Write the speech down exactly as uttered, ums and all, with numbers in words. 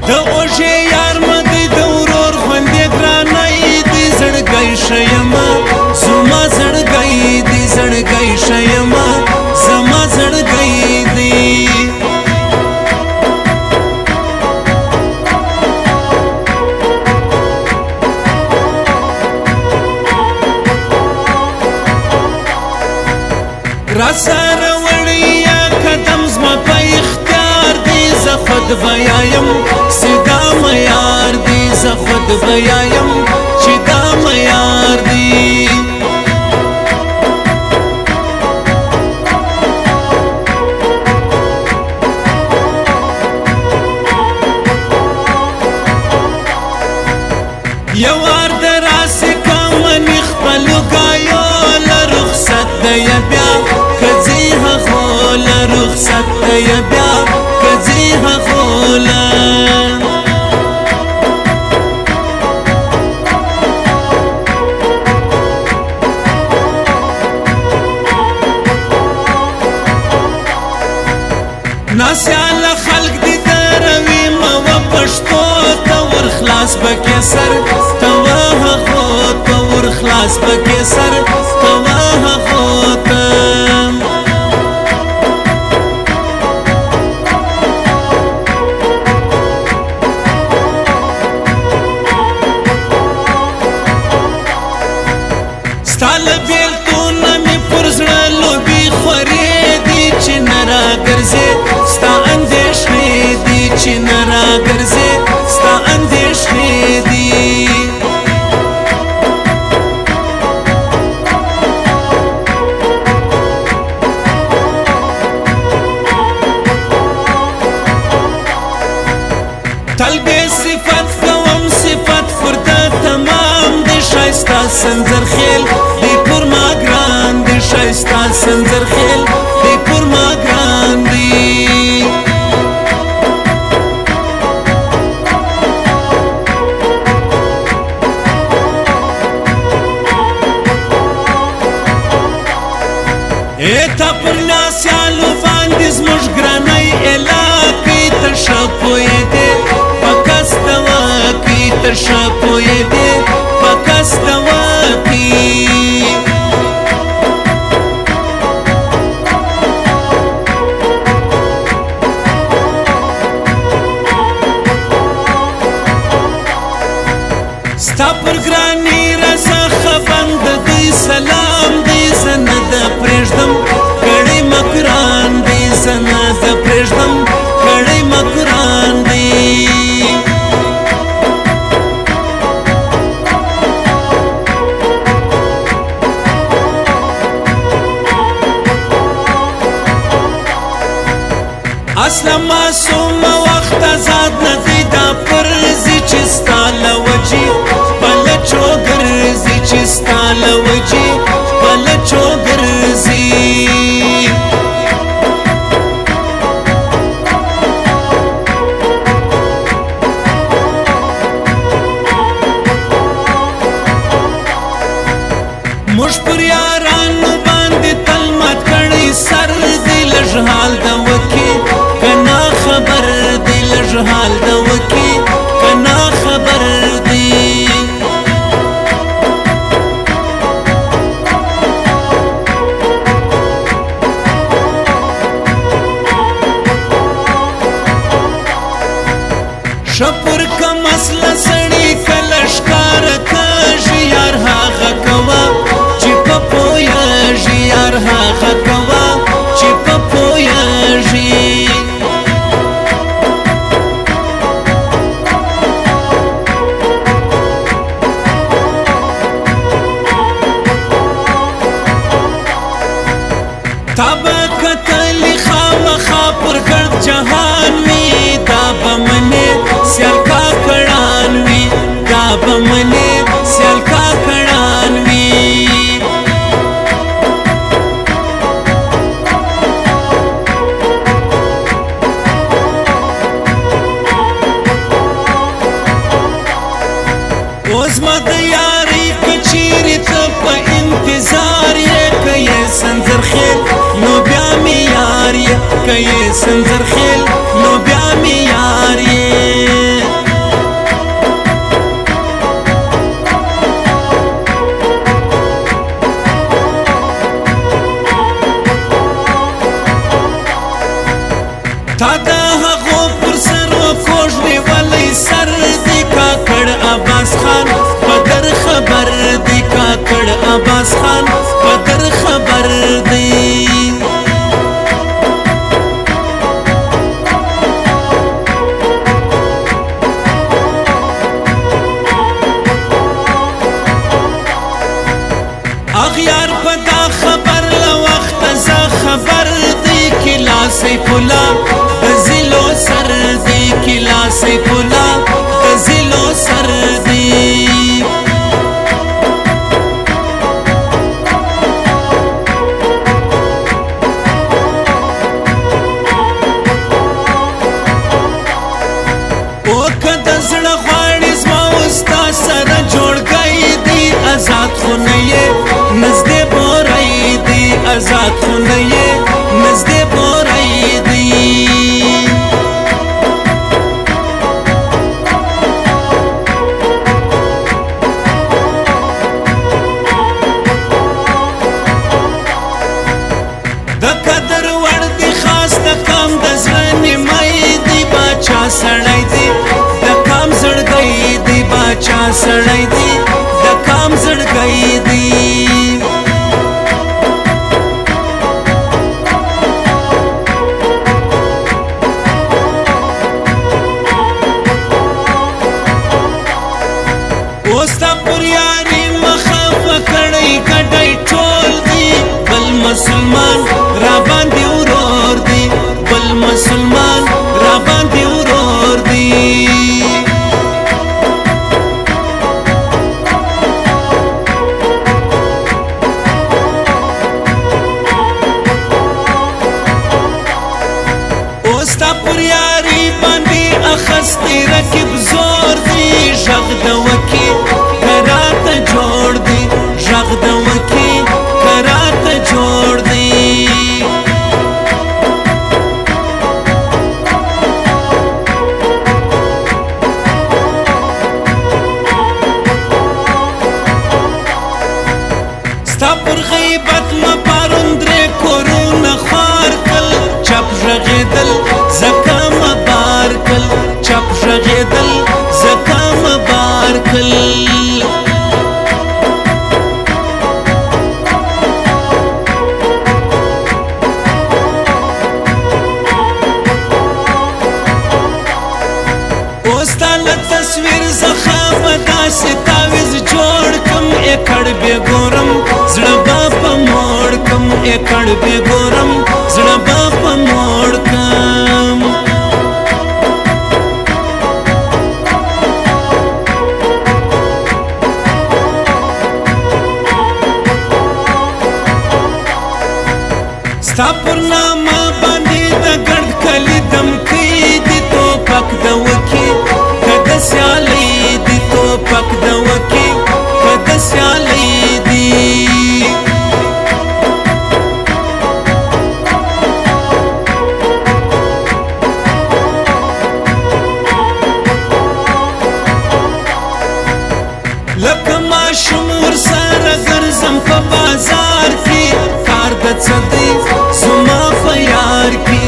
د اوږې یار مدی د ورور خوندې ګرانۍ دی زړګی ښه یمه زما زړګی دی زړګی ښه یمه زما زړګی دی را سره وړیا قدم زما په اختیار دی زه خود بیایم چې دا معیار دی زه خود بیایم چې دا معیار دی یو وار د راسې کمنې خپلو ګایو له رخصت دی بیا که ځې هغو له رخصت دی بیا که ځې هغو له ناسیاله خلق دی دروي مه پښتو ته ور خلاص پکې سر ته هغو ته ور خلاص پکې سر ته هغو ته ستا له بېلتونه مې پر زړه لوبې خورې دي چې نه راګرځې ستا اندېښنې دي چې نه راګرځې ستا اندېښنې دي تل بې صفت کوم صفت فرده تمام دی ښایسته سنځرخیل دی پر ما ګران دی ښایسته سنځرخیل دی پر ما ګران دی ای تا پر ناسیالو باندې زموږ ګرانۍ علاقې ته ښه پوهېدې په کس ته واقعي ته ښه پوهېدې په کس ته واقعي ستا پر ګراني راسه خفن د دوی سلام دی زه نه ده پرېږدم کړی مکران دی زه نه ده پرېږدم کړی مکران دی اصلا معصوم وخت آزاد نه دی دا پرځي چې ستا له وجې پلچو ګرځي چې ستا له وجې پلچو ګرځي موږ پر یارانو باندې تل مات کړی سر دی لږ حال د وکې کنا خبر دی لږ حال د وکې کنا خبر دی شپر کم اصله سړي کله ښکاره کږي یار هغه کوه چې په پوهېږي یار هغه کوه چې په پوهېږي تا به کتلي خامخا پر ګرد جهان وي دا به منې سیال کاکړان وي دا به منې سیال کاکړان وي اوس ما د یارۍ کچېرې ته په انتظار یې که یې سنځرخیل نو بیا مې یار یې که یې سنځرخیل نو بیا مې یار یې تا دا هغو پر سر و کوژ نیولی سر دی کاکړ عباس خان پدر خبر دی کاکړ عباس خان پدر خبر دی اغیار پدا خبر لوقت زا خبر دی کلا سیف اللہ دزلو سر دی کلا سیف اللہ دزلو سر دی او کده زړه غواړي زما وستا سره جوړ گئی دی آزاد خونه نزدې بورای دی آزاد خونه نزدې بورای دی د قدر وړ دی خاص د کام د زړه نیمای دی باچا سړی دی د کام زړګی دی باچا سړی دی د کام زړګی دی اوستا پر یاری مخاف کړی کډای ټول دی بل مسلمان را باندې ورور دی بل مسلمان را باندې ورور دی اوستا پر یاری باندې اخستی رکب زور دی ژغ د وکی کرات جوړ دی ژغ د وکی کرات جوړ دی ستا پر غیبت ما پاروندرې کورونه خوار کل چپ ژغېدل زکه مبار کل چپ ژغېدل زکه مبار کل تصویر زخم داسې تاویز جوړ کم اکړ به ګورم زړه با په موړ کم اکړ به ګورم زړه با په موړ کم ستا پر نامه باندې د ګرد کلي دمکۍ دي توپک د وکي کده سیالی دی توپک د وکي کده سیالی دی لکه ماشوم ورسره ګرځم په بازار کې کار د څه دی زما په یار کې